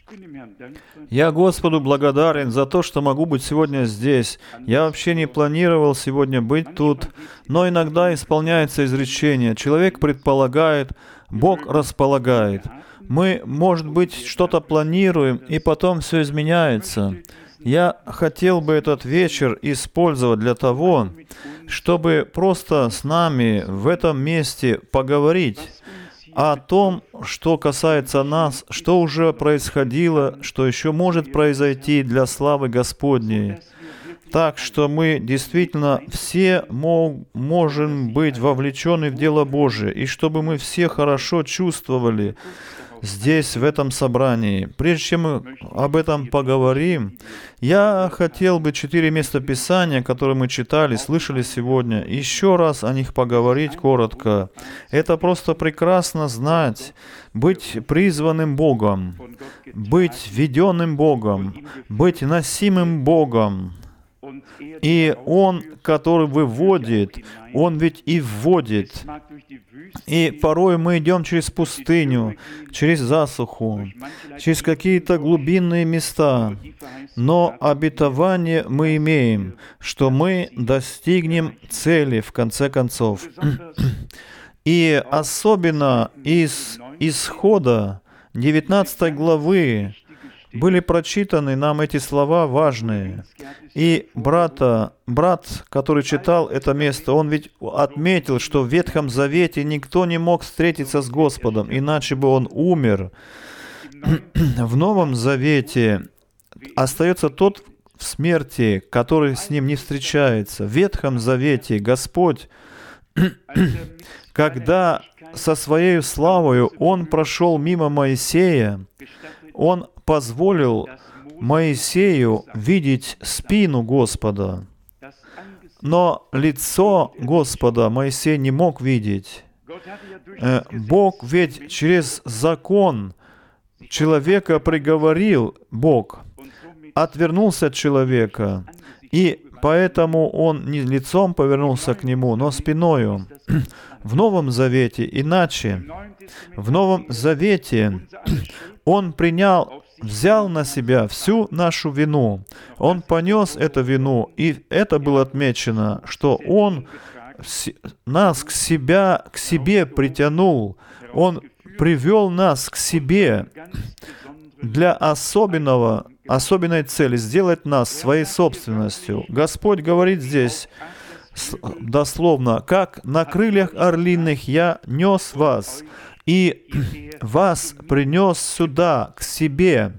Я Господу благодарен за то, что могу быть сегодня здесь. Я вообще не планировал сегодня быть тут, но иногда исполняется изречение. Человек предполагает, Бог располагает. Мы, может быть, что-то планируем, и потом все изменяется. Я хотел бы этот вечер использовать для того, чтобы просто с нами в этом месте поговорить о том, что касается нас, что уже происходило, что еще может произойти для славы Господней. Так что мы действительно все можем быть вовлечены в дело Божие, и чтобы мы все хорошо чувствовали здесь, в этом собрании. Прежде чем мы об этом поговорим, я хотел бы 4 местописания, которые мы читали, слышали сегодня, еще раз о них поговорить коротко. Это просто прекрасно знать, быть призванным Богом, быть веденным Богом, быть носимым Богом. И Он, который выводит, Он ведь и вводит. И порой мы идем через пустыню, через засуху, через какие-то глубинные места. Но обетование мы имеем, что мы достигнем цели в конце концов. И особенно из Исхода 19 главы были прочитаны нам эти слова важные. И брат, который читал это место, он ведь отметил, что в Ветхом Завете никто не мог встретиться с Господом, иначе бы он умер. В Новом Завете остается тот в смерти, который с ним не встречается. В Ветхом Завете Господь, когда со своей славою Он прошел мимо Моисея, Он позволил Моисею видеть спину Господа. Но лицо Господа Моисей не мог видеть. Бог ведь через закон человека приговорил, Бог отвернулся от человека, и поэтому он не лицом повернулся к нему, но спиною. В Новом Завете иначе. В Новом Завете Он взял на себя всю нашу вину. Он понес эту вину, и это было отмечено, что Он нас к себе притянул. Он привел нас к себе для особенной цели, сделать нас своей собственностью. Господь говорит здесь дословно, «Как на крыльях орлиных я нес вас, и вас принес сюда, к себе».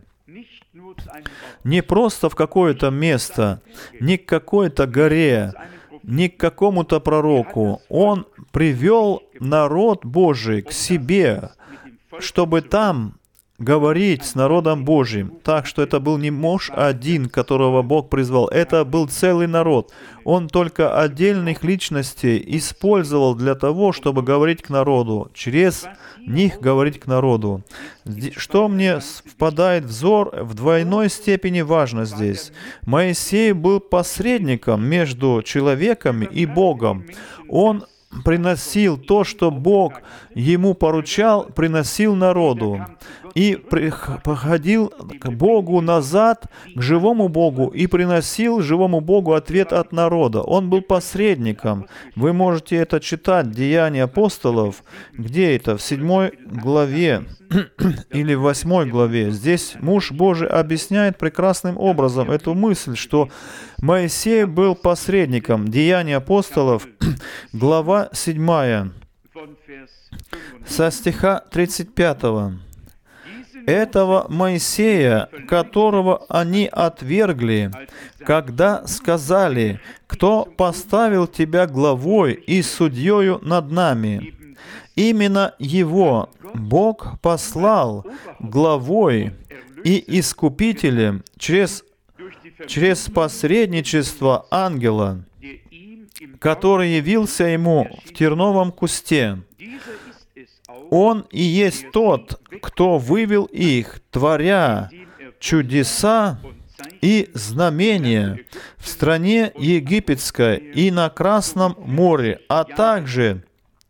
Не просто в какое-то место, не к какой-то горе, не к какому-то пророку. Он привел народ Божий к себе, чтобы там говорить с народом Божьим. Так что это был не муж один, которого Бог призвал. Это был целый народ. Он только отдельных личностей использовал для того, чтобы говорить к народу. Через них говорить к народу. Что мне впадает в взор, в двойной степени важно здесь. Моисей был посредником между человеком и Богом. Он приносил то, что Бог ему поручал, приносил народу. И приходил к Богу назад, к живому Богу, и приносил живому Богу ответ от народа. Он был посредником. Вы можете это читать, Деяния апостолов. Где это? В 7 главе или в 8 главе. Здесь муж Божий объясняет прекрасным образом эту мысль, что Моисей был посредником. Деяния апостолов, глава 7, со стиха 35. «Этого Моисея, которого они отвергли, когда сказали, кто поставил тебя главой и судьею над нами, именно его Бог послал главой и искупителем через посредничество ангела, который явился ему в терновом кусте. Он и есть тот, кто вывел их, творя чудеса и знамения в стране египетской и на Красном море, а также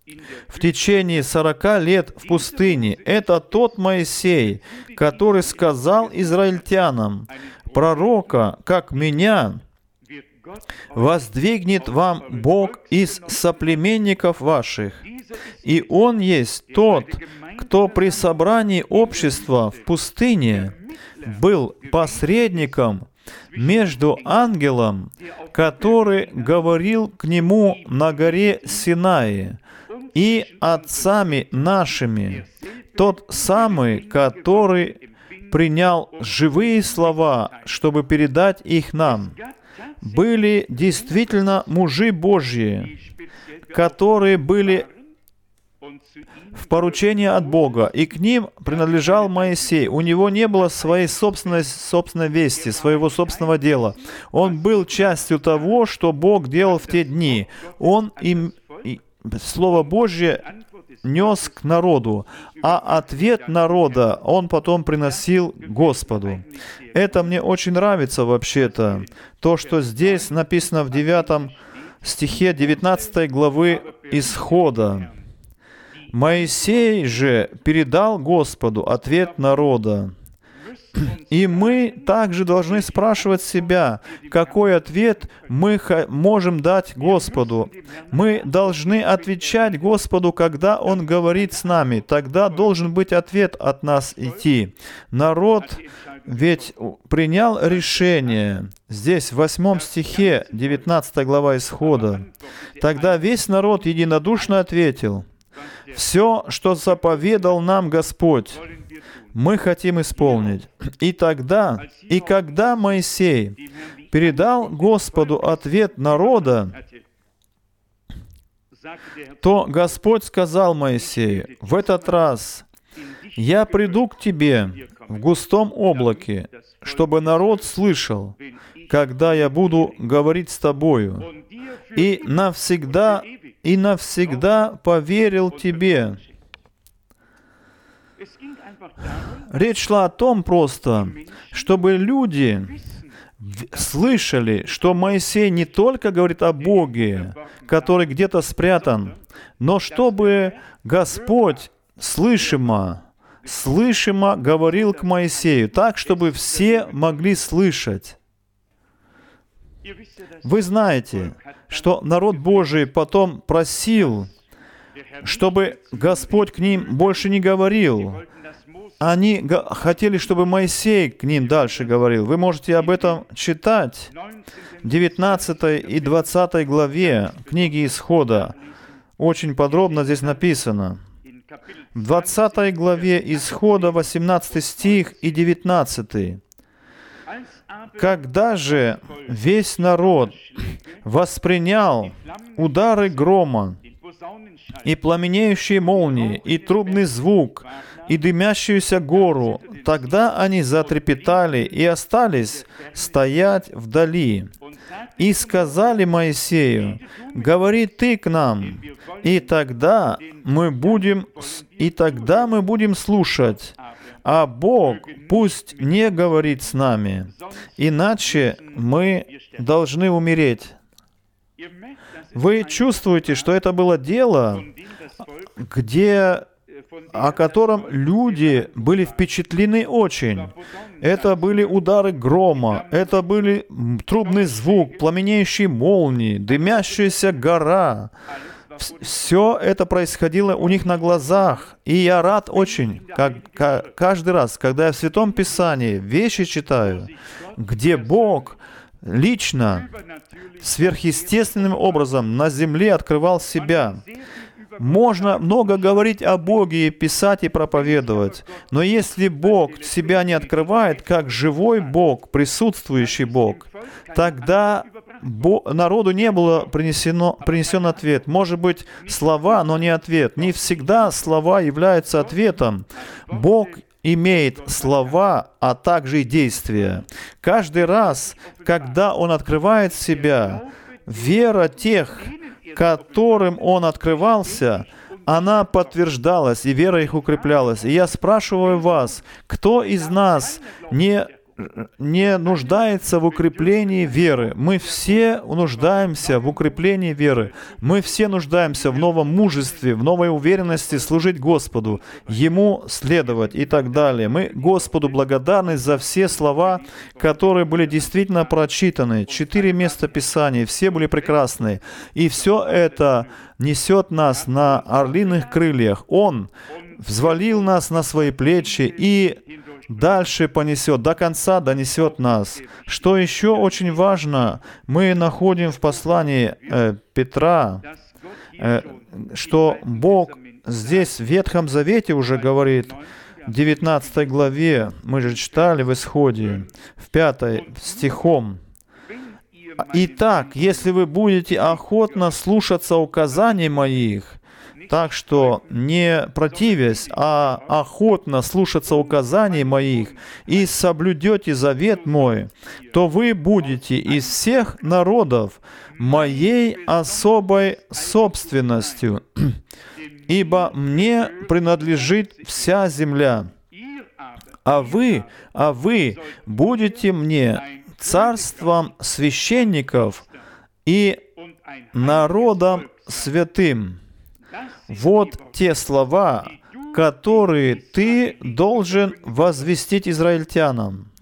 в течение 40 лет в пустыне. Это тот Моисей, который сказал израильтянам: «Пророка, как меня, воздвигнет вам Бог из соплеменников ваших». И Он есть тот, кто при собрании общества в пустыне был посредником между ангелом, который говорил к нему на горе Синai, и отцами нашими, тот самый, который принял живые слова, чтобы передать их нам. Были действительно мужи Божьи, которые были в поручении от Бога, и к ним принадлежал Моисей. У него не было своей собственной вести, своего собственного дела. Он был частью того, что Бог делал в те дни. Он Слово Божье нес к народу, а ответ народа он потом приносил Господу. Это мне очень нравится вообще-то, то, что здесь написано в 9 стихе 19 главы Исхода. Моисей же передал Господу ответ народа. И мы также должны спрашивать себя, какой ответ мы можем дать Господу. Мы должны отвечать Господу, когда Он говорит с нами. Тогда должен быть ответ от нас идти. Народ ведь принял решение. Здесь в 8 стихе 19 глава Исхода. Тогда весь народ единодушно ответил: «Все, что заповедал нам Господь, мы хотим исполнить». И когда Моисей передал Господу ответ народа, то Господь сказал Моисею: «В этот раз я приду к тебе в густом облаке, чтобы народ слышал, когда я буду говорить с тобою, и навсегда поверил тебе». Речь шла о том просто, чтобы люди слышали, что Моисей не только говорит о Боге, который где-то спрятан, но чтобы Господь слышимо говорил к Моисею, так, чтобы все могли слышать. Вы знаете, что народ Божий потом просил, чтобы Господь к ним больше не говорил. Они хотели, чтобы Моисей к ним дальше говорил. Вы можете об этом читать в 19 и 20 главе книги Исхода. Очень подробно здесь написано. В 20 главе Исхода 18 стих и 19. «Когда же весь народ воспринял удары грома, и пламенеющие молнии, и трубный звук, и дымящуюся гору, тогда они затрепетали и остались стоять вдали. И сказали Моисею: говори ты к нам, и тогда мы будем слушать, а Бог пусть не говорит с нами, иначе мы должны умереть». Вы чувствуете, что это было дело, о котором люди были впечатлены очень. Это были удары грома, это были трубный звук, пламенеющие молнии, дымящаяся гора. Все это происходило у них на глазах. И я рад очень, каждый раз, когда я в Святом Писании вещи читаю, где Бог лично, сверхъестественным образом на земле открывал себя. Можно много говорить о Боге, и писать, и проповедовать, но если Бог себя не открывает как живой Бог, присутствующий Бог, тогда народу не было принесен ответ. Может быть, слова, но не ответ. Не всегда слова являются ответом. Бог имеет слова, а также и действия. Каждый раз, когда Он открывает себя, вера тех, которым Он открывался, она подтверждалась, и вера их укреплялась. И я спрашиваю вас, кто из нас не не нуждается в укреплении веры. Мы все нуждаемся в укреплении веры. Мы все нуждаемся в новом мужестве, в новой уверенности служить Господу, Ему следовать и так далее. Мы Господу благодарны за все слова, которые были действительно прочитаны. 4 места Писания, все были прекрасны. И все это несет нас на орлиных крыльях. Он взвалил нас на свои плечи и дальше понесет, до конца донесет нас. Что еще очень важно, мы находим в послании Петра, что Бог здесь в Ветхом Завете уже говорит, в 19 главе, мы же читали в Исходе, в 5 стихом. «Итак, если вы будете охотно слушаться указаний моих, так что не противясь, а охотно слушаться указаний моих и соблюдете завет мой, то вы будете из всех народов моей особой собственностью, ибо мне принадлежит вся земля. А вы будете мне царством священников и народом святым». Вот те слова, которые ты должен возвестить израильтянам.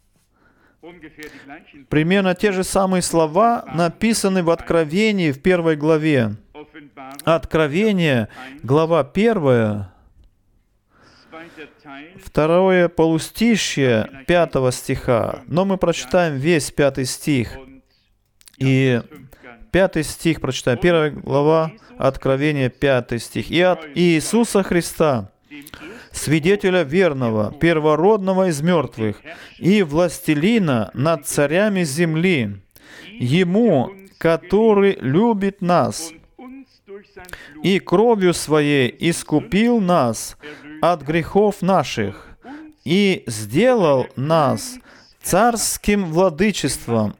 Примерно те же самые слова написаны в Откровении в 1 главе. Откровение, глава 1, второе полустишье 5 стиха. Но мы прочитаем весь 5 стих. И 5 стих прочитаем. 1 глава Откровение, 5 стих. «И от Иисуса Христа, свидетеля верного, первородного из мертвых, и властелина над царями земли, Ему, который любит нас, и кровью Своей искупил нас от грехов наших, и сделал нас царским владычеством,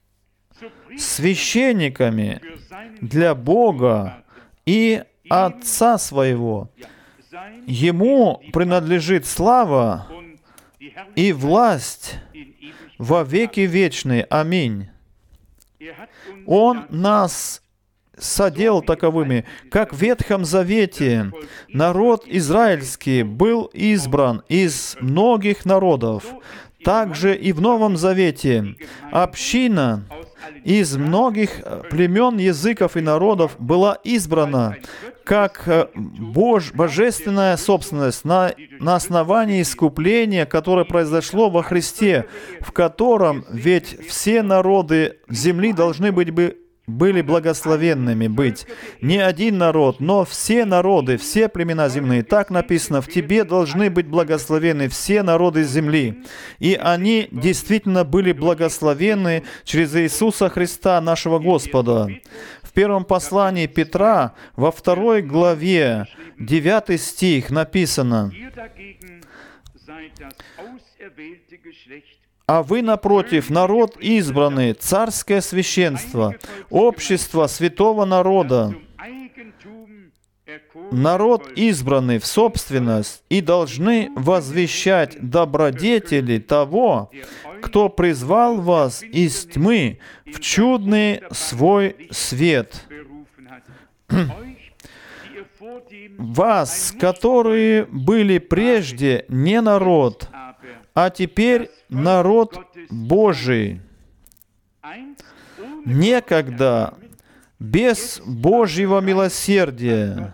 священниками для Бога и Отца Своего. Ему принадлежит слава и власть во веки вечные. Аминь. Он нас соделал таковыми, как в Ветхом Завете народ израильский был избран из многих народов, также и в Новом Завете община из многих племен, языков и народов была избрана как божественная собственность на основании искупления, которое произошло во Христе, в котором ведь все народы земли должны были благословенными быть. Не один народ, но все народы, все племена земные. Так написано, в тебе должны быть благословенны все народы земли. И они действительно были благословенны через Иисуса Христа, нашего Господа. В первом послании Петра, во 2 главе, 9 стих написано: «А вы, напротив, народ избранный, царское священство, общество святого народа, народ избранный в собственность, и должны возвещать добродетели того, кто призвал вас из тьмы в чудный свой свет. Вас, которые были прежде не народ, а теперь народ Божий, некогда без Божьего милосердия,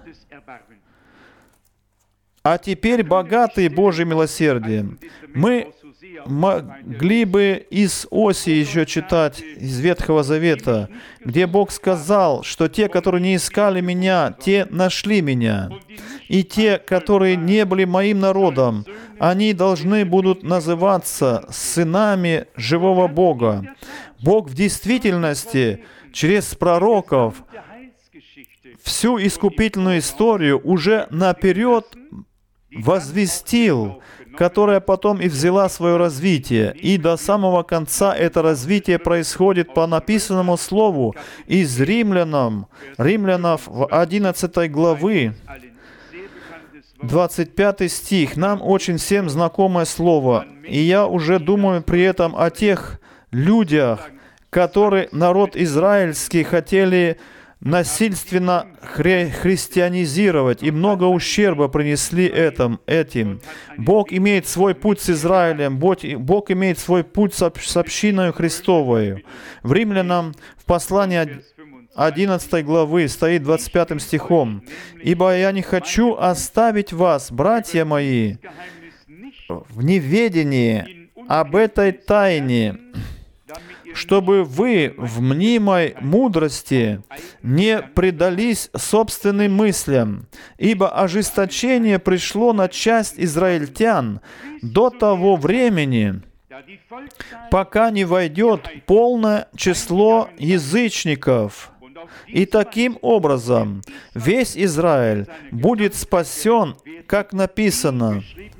а теперь богатые Божьим милосердием». Мы могли бы из Осии еще читать, из Ветхого Завета, где Бог сказал, что те, которые не искали Меня, те нашли Меня. И те, которые не были Моим народом, они должны будут называться сынами живого Бога. Бог в действительности через пророков всю искупительную историю уже наперед возвестил, которая потом и взяла свое развитие. И до самого конца это развитие происходит по написанному слову из Римлянам в 11 главы. 25 стих. Нам очень всем знакомое слово. И я уже думаю при этом о тех людях, которые народ израильский хотели насильственно христианизировать, и много ущерба принесли этим. Бог имеет свой путь с Израилем, Бог имеет свой путь с общиной Христовой. В Римлянам в послании 11 главы стоит 25 стихом: «Ибо я не хочу оставить вас, братья мои, в неведении об этой тайне, чтобы вы в мнимой мудрости не предались собственным мыслям, ибо ожесточение пришло на часть израильтян до того времени, пока не войдет полное число язычников. И таким образом весь Израиль будет спасен, как написано».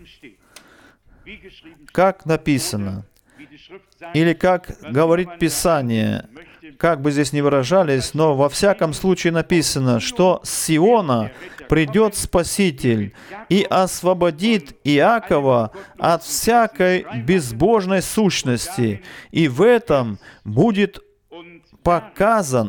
Как написано. Или как говорит Писание, как бы здесь ни выражались, но во всяком случае написано, что с Сиона придет Спаситель и освободит Иакова от всякой безбожной сущности. И в этом будет показан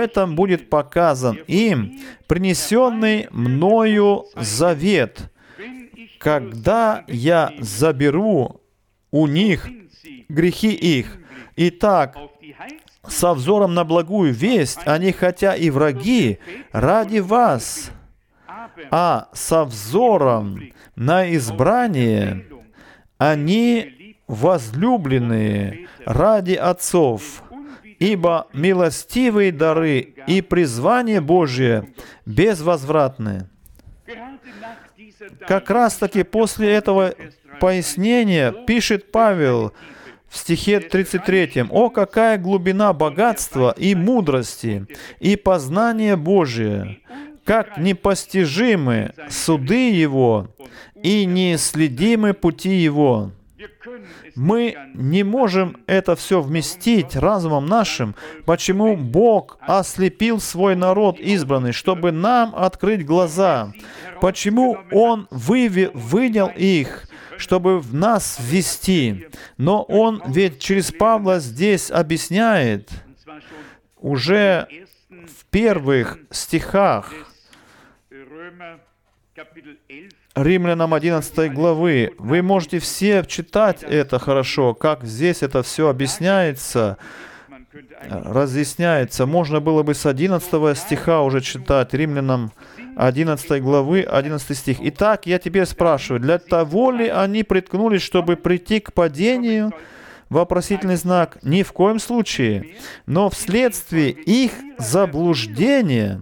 им принесенный мною завет, когда я заберу у них грехи их. Итак, со взором на благую весть, они хотя и враги ради вас, а со взором на избрание они возлюбленные ради отцов. Ибо милостивые дары и призвание Божие безвозвратны. Как раз-таки после этого пояснения пишет Павел в стихе 33: «О, какая глубина богатства и мудрости, и познания Божия! Как непостижимы суды Его, и неисследимы пути Его!» Мы не можем это все вместить разумом нашим, почему Бог ослепил свой народ избранный, чтобы нам открыть глаза, почему Он вынял их, чтобы в нас ввести. Но Он ведь через Павла здесь объясняет, уже в первых стихах Римлянам 11 главы. Вы можете все читать это хорошо, как здесь это все объясняется, разъясняется. Можно было бы с 11 стиха уже читать, Римлянам 11 главы, 11 стих. «Итак, я теперь спрашиваю, для того ли они приткнулись, чтобы прийти к падению?» Вопросительный знак. Ни в коем случае. Но вследствие их заблуждения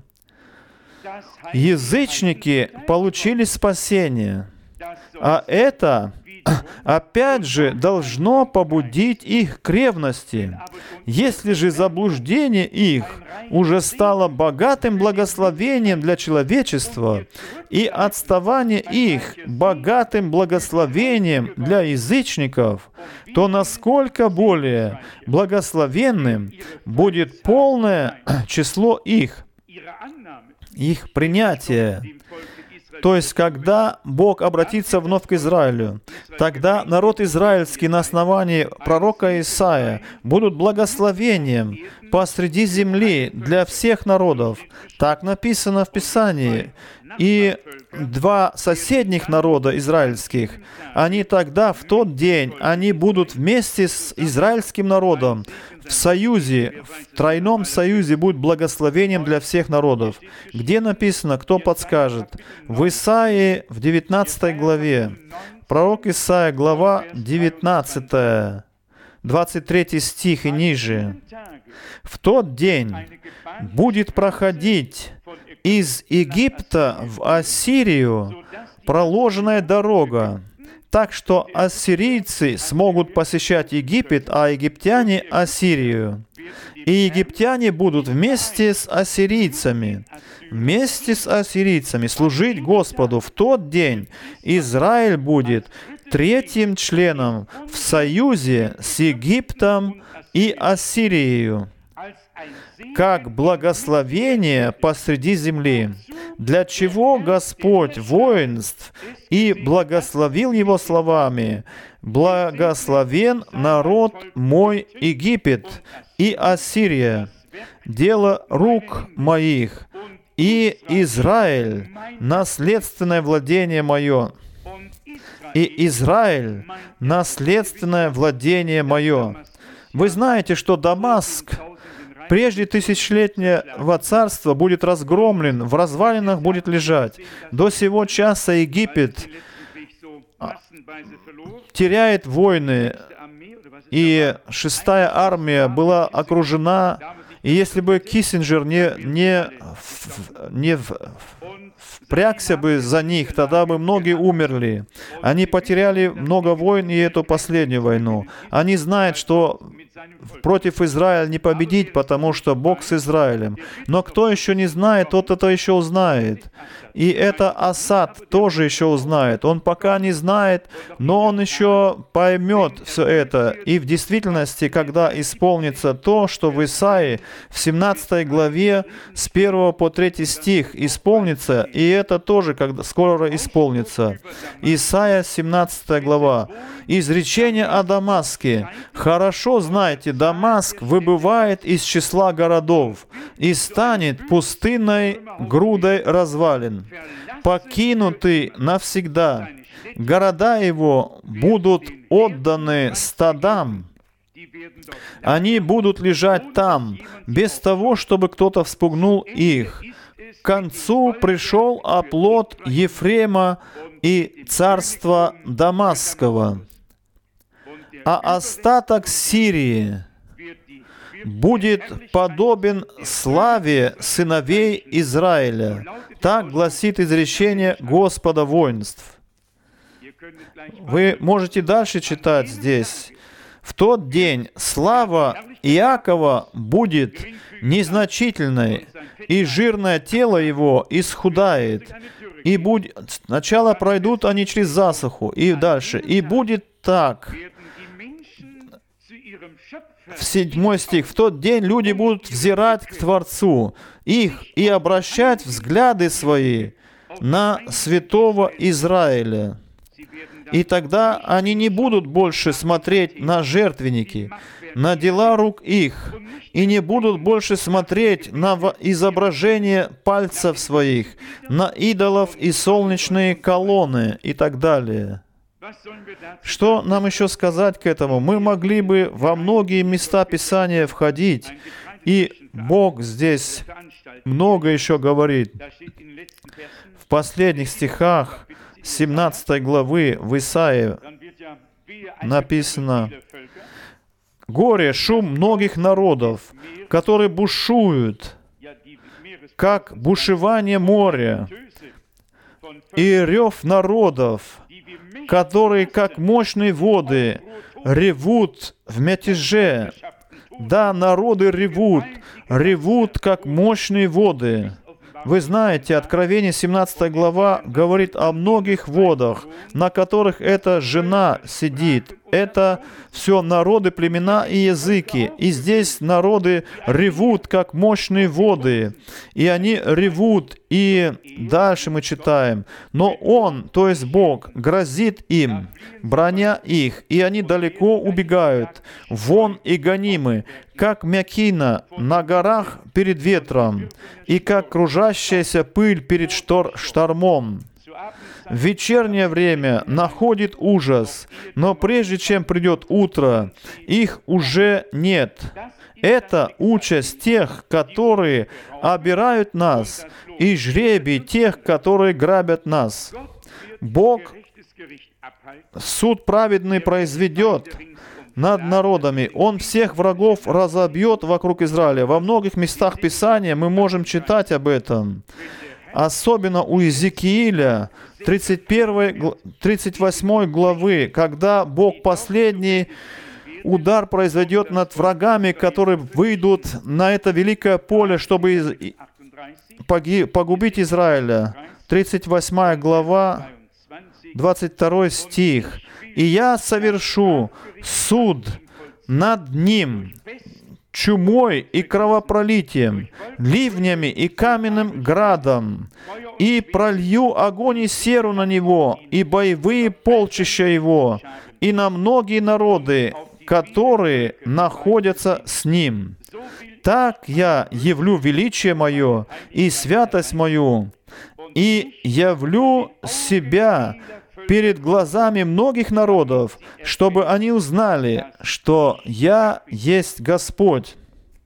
язычники получили спасение, а это, опять же, должно побудить их к ревности. Если же заблуждение их уже стало богатым благословением для человечества, и отставание их богатым благословением для язычников, то насколько более благословенным будет полное число их принятия. То есть, когда Бог обратится вновь к Израилю, тогда народ израильский на основании пророка Исаия будут благословением посреди земли для всех народов. Так написано в Писании. И два соседних народа израильских, они тогда, в тот день, они будут вместе с израильским народом в союзе, в тройном союзе будет благословением для всех народов. Где написано, кто подскажет? В Исаии, в 19 главе. Пророк Исаия, глава 19, 23 стих и ниже. «В тот день будет проходить из Египта в Ассирию проложенная дорога, так что ассирийцы смогут посещать Египет, а египтяне — Ассирию. И египтяне будут вместе с ассирийцами, служить Господу. В тот день Израиль будет третьим членом в союзе с Египтом и Ассирией». как благословение посреди земли, для чего Господь воинств и благословил его словами: «Благословен народ мой Египет и Ассирия, дело рук моих, и Израиль, наследственное владение мое». И Израиль, наследственное владение мое. Вы знаете, что Дамаск прежде тысячелетнего царства будет разгромлен, в развалинах будет лежать. До сего часа Египет теряет войны, и 6-я армия была окружена. И если бы Киссинджер не впрягся бы за них, тогда бы многие умерли. Они потеряли много войн и эту последнюю войну. Они знают, что против Израиля не победить, потому что Бог с Израилем. Но кто еще не знает, тот это еще узнает. И это Асад тоже еще узнает. Он пока не знает, но он еще поймет все это. И в действительности, когда исполнится то, что в Исаии, в 17 главе, с 1 по 3 стих исполнится, и это тоже скоро исполнится. Исайя, 17 глава. Изречение о Дамаске. «Хорошо знайте, Дамаск выбывает из числа городов и станет пустынной грудой развалин, покинутый навсегда. Города его будут отданы стадам. Они будут лежать там, без того, чтобы кто-то вспугнул их. К концу пришел оплот Ефрема и царства Дамасского, а остаток Сирии будет подобен славе сыновей Израиля». Так гласит изречение Господа воинств. Вы можете дальше читать здесь. «В тот день слава Иакова будет незначительной, и жирное тело его исхудает, и будет...» Сначала пройдут они через засуху, и дальше. «И будет так». В 7 стих. «В тот день люди будут взирать к Творцу их и обращать взгляды свои на святого Израиля. И тогда они не будут больше смотреть на жертвенники, на дела рук их, и не будут больше смотреть на изображение пальцев своих, на идолов и солнечные колонны» и так далее. Что нам еще сказать к этому? Мы могли бы во многие места Писания входить, и Бог здесь много еще говорит. В последних стихах 17 главы в Исаии написано: «Горе, шум многих народов, которые бушуют, как бушевание моря, и рев народов, которые, как мощные воды, ревут в мятеже». Да, народы ревут, как мощные воды. Вы знаете, Откровение 17 глава говорит о многих водах, на которых эта жена сидит. Это все народы, племена и языки. И здесь народы ревут, как мощные воды. И они ревут. И дальше мы читаем: «Но Он, то есть Бог, грозит им, броня их, и они далеко убегают, вон и гонимы, как мякина на горах перед ветром, и как кружащаяся пыль перед штормом. В вечернее время находит ужас, но прежде чем придет утро, их уже нет. Это участь тех, которые обирают нас, и жребий тех, которые грабят нас. Бог суд праведный произведет над народами. Он всех врагов разобьет вокруг Израиля». Во многих местах Писания мы можем читать об этом. Особенно у Иезекииля, 38 главы, когда Бог последний удар произведет над врагами, которые выйдут на это великое поле, чтобы погубить Израиля. 38 глава, 22 стих. «И я совершу суд над ним, чумой и кровопролитием, ливнями и каменным градом, и пролью огонь и серу на него, и боевые полчища его, и на многие народы, которые находятся с ним. Так я явлю величие мое и святость мою, и явлю себя перед глазами многих народов, чтобы они узнали, что я есть Господь.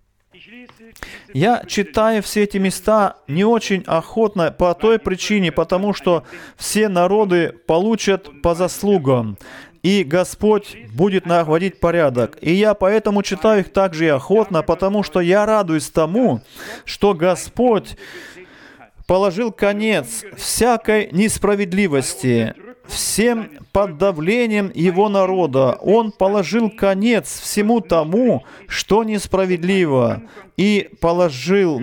Я читаю все эти места не очень охотно по той причине, потому что все народы получат по заслугам, и Господь будет наводить порядок. И я поэтому читаю их также и охотно, потому что я радуюсь тому, что Господь положил конец всякой несправедливости, всем под давлением Его народа. Он положил конец всему тому, что несправедливо, и положит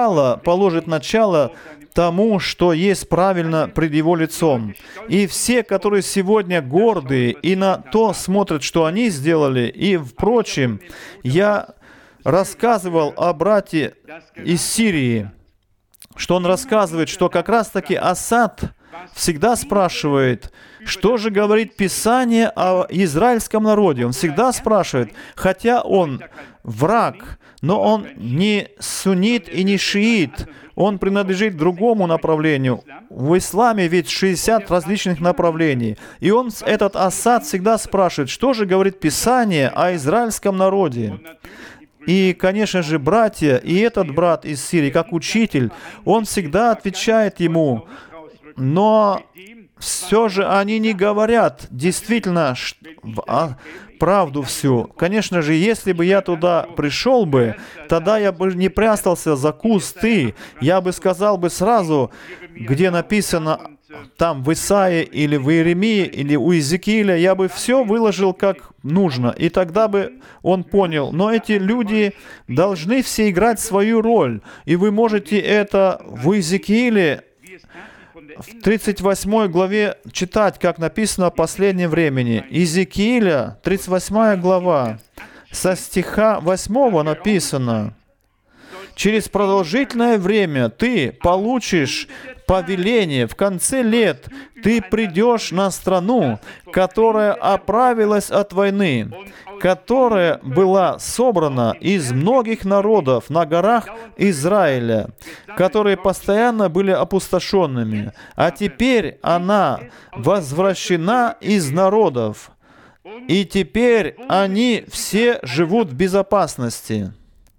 начало тому, что есть правильно пред Его лицом. И все, которые сегодня гордые и на то смотрят, что они сделали, и впрочем, я рассказывал о брате из Сирии, что он рассказывает, что как раз-таки Асад всегда спрашивает, что же говорит Писание о израильском народе. Он всегда спрашивает, хотя он враг, но он не суннит и не шиит, он принадлежит другому направлению. В исламе ведь 60 различных направлений. И этот Асад всегда спрашивает, что же говорит Писание о израильском народе. И, конечно же, братья, и этот брат из Сирии, как учитель, он всегда отвечает ему, но все же они не говорят действительно правду всю. Конечно же, если бы я туда пришел бы, тогда я бы не прятался за кусты, я бы сказал бы сразу, где написано там в Исаии или в Иеремии или у Иезекииля, я бы все выложил как нужно, и тогда бы он понял. Но эти люди должны все играть свою роль, и вы можете это в Иезекииле в 38 главе читать, как написано в последнем времени. Иезекииля, 38 глава, со стиха 8 написано: «Через продолжительное время ты получишь повеление, в конце лет ты придешь на страну, которая оправилась от войны, которая была собрана из многих народов на горах Израиля, которые постоянно были опустошенными, а теперь она возвращена из народов, и теперь они все живут в безопасности».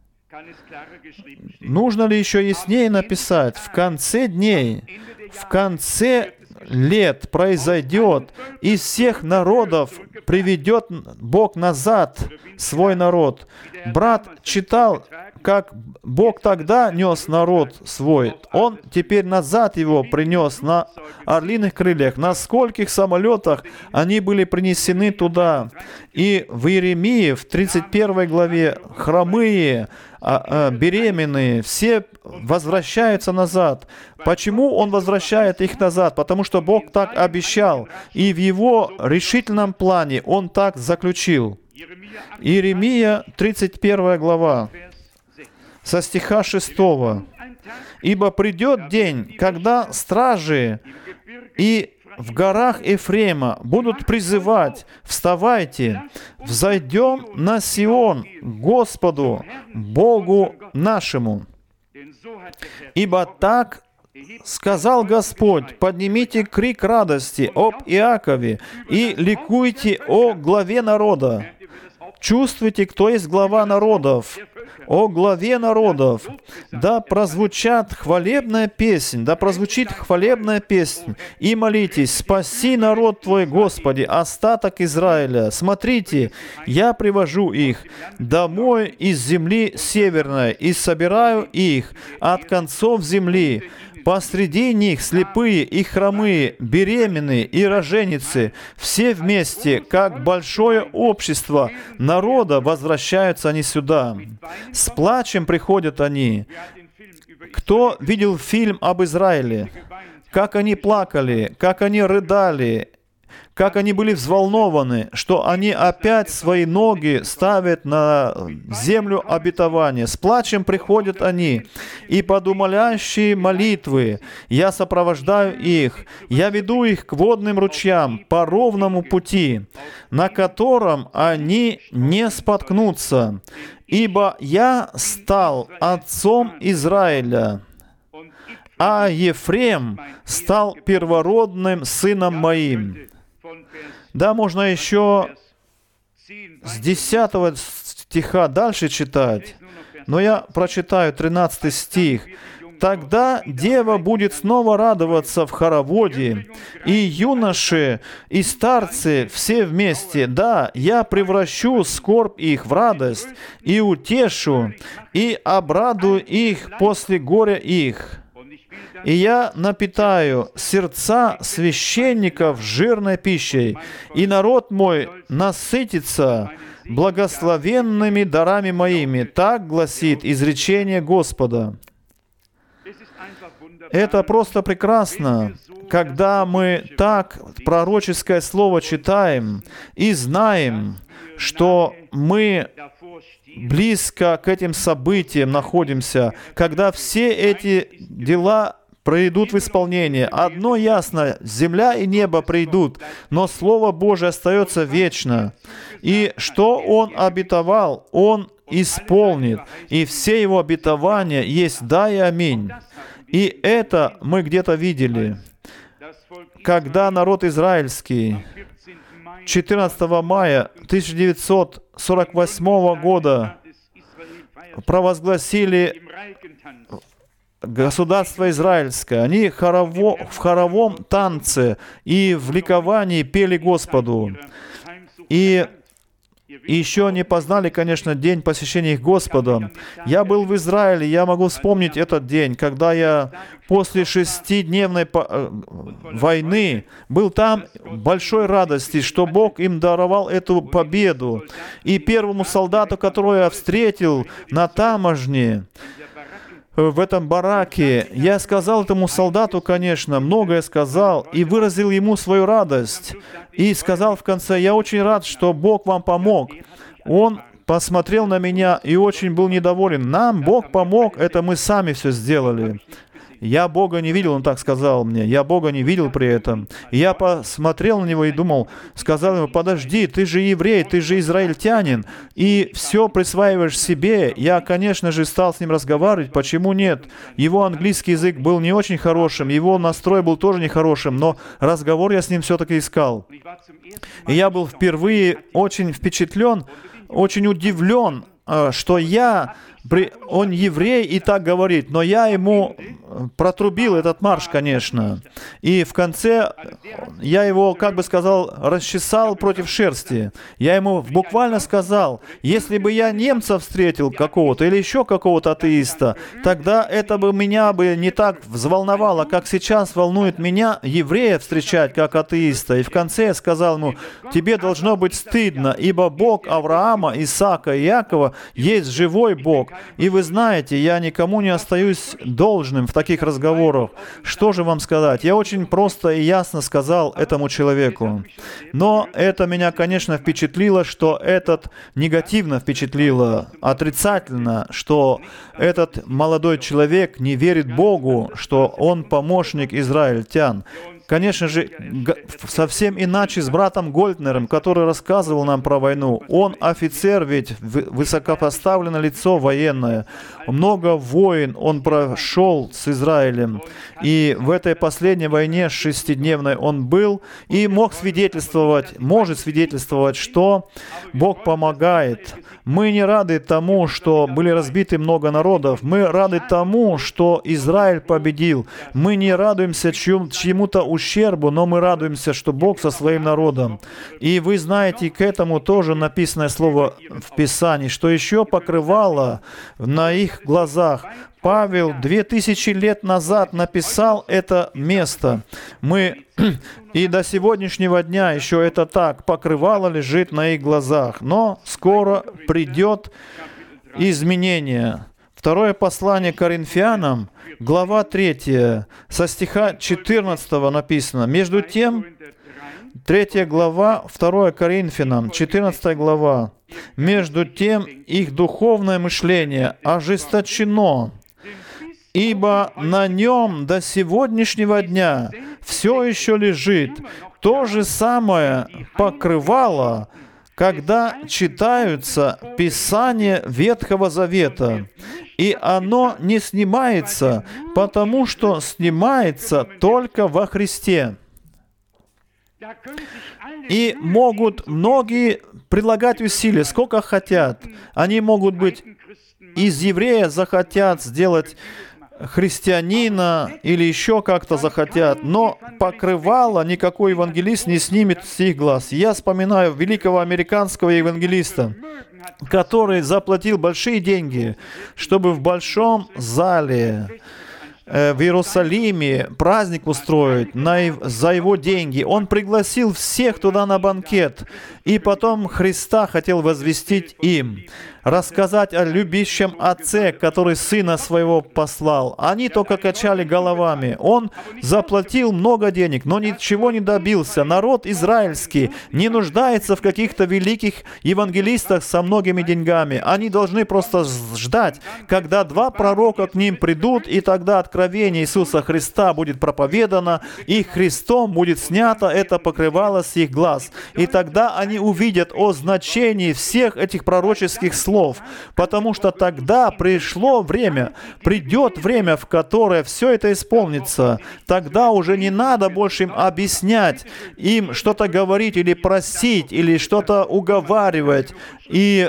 Нужно ли еще яснее написать? В конце дней, в конце лет произойдет, из всех народов приведет Бог назад свой народ. Брат читал, как Бог тогда нес народ свой. Он теперь назад его принес на орлиных крыльях. На скольких самолетах они были принесены туда. И в Иеремии, в 31 главе, хромые, беременные, все возвращаются назад. Почему Он возвращает их назад? Потому что Бог так обещал. И в Его решительном плане Он так заключил. Иеремия, 31 глава, со стиха 6. «Ибо придет день, когда стражи и в горах Ефрема будут призывать: вставайте, взойдем на Сион Господу, Богу нашему. Ибо так сказал Господь: поднимите крик радости об Иакове и ликуйте о главе народа». Чувствуйте, кто есть глава народов. О главе народов. Да прозвучит хвалебная песнь, и молитесь: спаси народ Твой, Господи, остаток Израиля. Смотрите, я привожу их домой из земли северной, и собираю их от концов земли. Посреди них слепые и хромые, беременные и роженицы, все вместе, как большое общество народа, возвращаются они сюда. С плачем приходят они. Кто видел фильм об Израиле? Как они плакали, как они рыдали, как они были взволнованы, что они опять свои ноги ставят на землю обетования. С плачем приходят они, и под умоляющие молитвы я сопровождаю их. Я веду их к водным ручьям по ровному пути, на котором они не споткнутся. Ибо я стал отцом Израиля, а Ефрем стал первородным сыном моим». Да, можно еще с 10 стиха дальше читать, но я прочитаю 13 стих. «Тогда дева будет снова радоваться в хороводе, и юноши, и старцы все вместе. Да, я превращу скорбь их в радость, и утешу, и обрадую их после горя их. И я напитаю сердца священников жирной пищей, и народ мой насытится благословенными дарами моими». Так гласит изречение Господа. Это просто прекрасно, когда мы так пророческое слово читаем и знаем, что мы близко к этим событиям находимся, когда все эти дела придут в исполнение. Одно ясно, земля и небо придут, но Слово Божие остается вечно. И что Он обетовал, Он исполнит. И все Его обетования есть «да» и «аминь». И это мы где-то видели, когда народ израильский 14 мая 1948 года провозгласили государство израильское. Они в хоровом танце и в ликовании пели Господу. И еще не познали, конечно, день посещения их Господом. Я был в Израиле, я могу вспомнить этот день, когда я после 6-дневной войны был там в большой радости, что Бог им даровал эту победу. И первому солдату, которого я встретил на таможне, в этом бараке, я сказал этому солдату, конечно, многое сказал, и выразил ему свою радость. И сказал в конце: «Я очень рад, что Бог вам помог». Он посмотрел на меня и очень был недоволен. «Нам Бог помог, это мы сами все сделали». Я Бога не видел, он так сказал мне. Я Бога не видел при этом. И я посмотрел на него и думал, сказал ему: «Подожди, ты же еврей, ты же израильтянин, и все присваиваешь себе». Я, конечно же, стал с ним разговаривать. Почему нет? Его английский язык был не очень хорошим, его настрой был тоже нехорошим, но разговор я с ним все-таки искал. И я был впервые очень впечатлен, очень удивлен, что он еврей и так говорит, но я ему протрубил этот марш, конечно. И в конце я его, как бы сказал, расчесал против шерсти. Я ему буквально сказал: если бы я немца встретил какого-то или еще какого-то атеиста, тогда это бы меня бы не так взволновало, как сейчас волнует меня еврея встречать как атеиста. И в конце я сказал ему: тебе должно быть стыдно, ибо Бог Авраама, Исаака и Иакова есть живой Бог. И вы знаете, я никому не остаюсь должным в таких разговорах. Что же вам сказать? Я очень просто и ясно сказал этому человеку. Но это меня, конечно, впечатлило, что негативно впечатлило, отрицательно, что этот молодой человек не верит Богу, что он помощник израильтян. Конечно же, совсем иначе с братом Гольднером, который рассказывал нам про войну. Он офицер, ведь высокопоставленное лицо военное. Много войн он прошел с Израилем. И в этой последней войне 6-дневной он был и может свидетельствовать, что Бог помогает. Мы не рады тому, что были разбиты много народов. Мы рады тому, что Израиль победил. Мы не радуемся чьему-то ущербу, но мы радуемся, что Бог со своим народом. И вы знаете, к этому тоже написанное слово в Писании, что еще покрывало на их глазах. Павел 2000 лет назад написал это место. И до сегодняшнего дня еще это так, покрывало лежит на их глазах. Но скоро придет изменение. Второе послание Коринфянам, глава 3, со стиха 14 написано: «Между тем, 3 глава, 2 Коринфянам, 14 глава. «Между тем их духовное мышление ожесточено, ибо на нем до сегодняшнего дня все еще лежит то же самое покрывало, когда читаются Писания Ветхого Завета, и оно не снимается, потому что снимается только во Христе». И могут многие прилагать усилия, сколько хотят. Они могут быть из еврея захотят сделать христианина или еще как-то захотят, но покрывало никакой евангелист не снимет с их глаз. Я вспоминаю великого американского евангелиста, который заплатил большие деньги, чтобы в большом зале в Иерусалиме праздник устроить за его деньги. Он пригласил всех туда на банкет, и потом Христа хотел возвестить им, рассказать о любящем Отце, который Сына Своего послал. Они только качали головами. Он заплатил много денег, но ничего не добился. Народ израильский не нуждается в каких-то великих евангелистах со многими деньгами. Они должны просто ждать, когда 2 пророка к ним придут, и тогда откровение Иисуса Христа будет проповедано, и Христом будет снято это покрывало с их глаз. И тогда они увидят о значении всех этих пророческих слов, потому что тогда придет время, в которое все это исполнится. Тогда уже не надо больше им объяснять, им что-то говорить или просить, или что-то уговаривать. И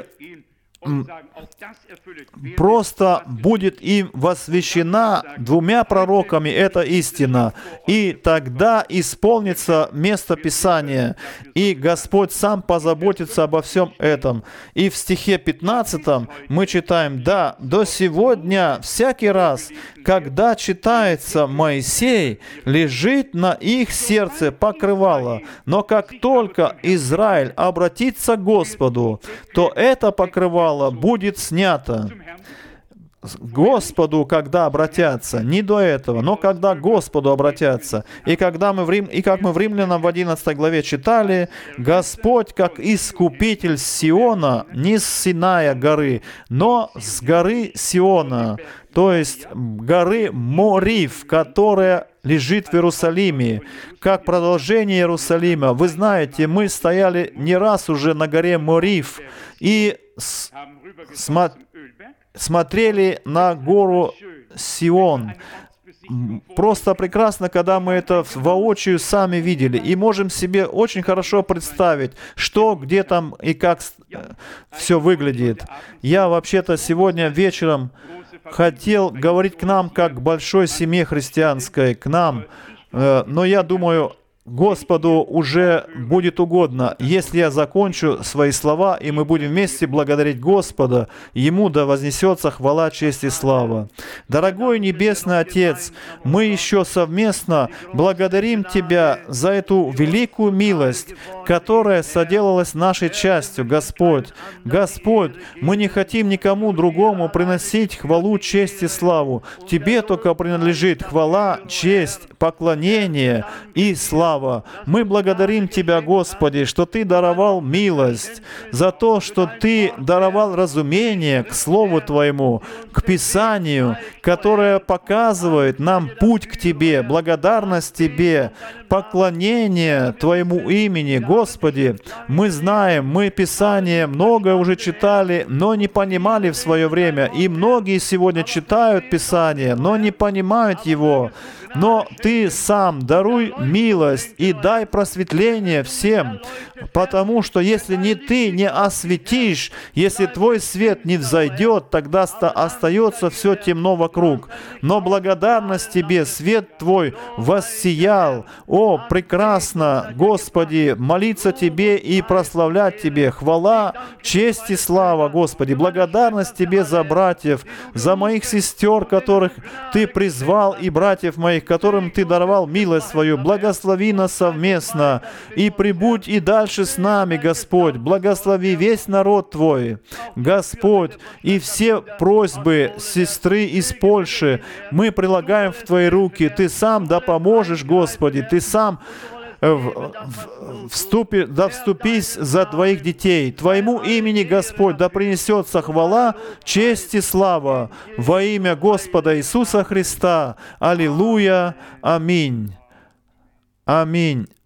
просто будет им возвещена 2 пророками эта истина. И тогда исполнится место Писания. И Господь сам позаботится обо всем этом. И в стихе 15 мы читаем: «Да, до сегодня всякий раз, когда читается Моисей, лежит на их сердце покрывало. Но как только Израиль обратится к Господу, то это покрывало будет снято». Господу, когда обратятся, не до этого, но когда к Господу обратятся. И как мы в Римлянам в 11 главе читали, Господь, как искупитель Сиона, не с Синая горы, но с горы Сиона, то есть горы Морив, которая лежит в Иерусалиме, как продолжение Иерусалима. Вы знаете, мы стояли не раз уже на горе Морив и смотрели на гору Сион. Просто прекрасно, когда мы это воочию сами видели, и можем себе очень хорошо представить, что, где там и как все выглядит. Я вообще-то сегодня вечером хотел говорить к нам, как к большой семье христианской, к нам, но я думаю, Господу уже будет угодно, если я закончу свои слова, и мы будем вместе благодарить Господа. Ему да вознесется хвала, честь и слава. Дорогой Небесный Отец, мы еще совместно благодарим Тебя за эту великую милость, которая соделалась нашей частью, Господь. Господь, мы не хотим никому другому приносить хвалу, честь и славу. Тебе только принадлежит хвала, честь, поклонение и слава. Мы благодарим Тебя, Господи, что Ты даровал милость, за то, что Ты даровал разумение к Слову Твоему, к Писанию, которое показывает нам путь к Тебе, благодарность Тебе, поклонение Твоему имени. Господи, мы знаем, мы Писание многое уже читали, но не понимали в свое время. И многие сегодня читают Писание, но не понимают его. Но Ты сам даруй милость и дай просветление всем, потому что если не Ты не осветишь, если Твой свет не взойдет, тогда остается все темно вокруг. Но благодарность Тебе, свет Твой воссиял. О, прекрасно, Господи, молиться Тебе и прославлять Тебе. Хвала, честь и слава, Господи. Благодарность Тебе за братьев, за моих сестер, которых Ты призвал, и братьев моих, которым Ты даровал милость свою. Благослови нас совместно и прибудь и дальше с нами, Господь. Благослови весь народ Твой, Господь, и все просьбы сестры из Польши мы прилагаем в Твои руки. Ты сам да поможешь, Господи, Ты сам да вступись за Твоих детей. Твоему имени, Господь, да принесется хвала, честь и слава во имя Господа Иисуса Христа. Аллилуйя. Аминь. Аминь.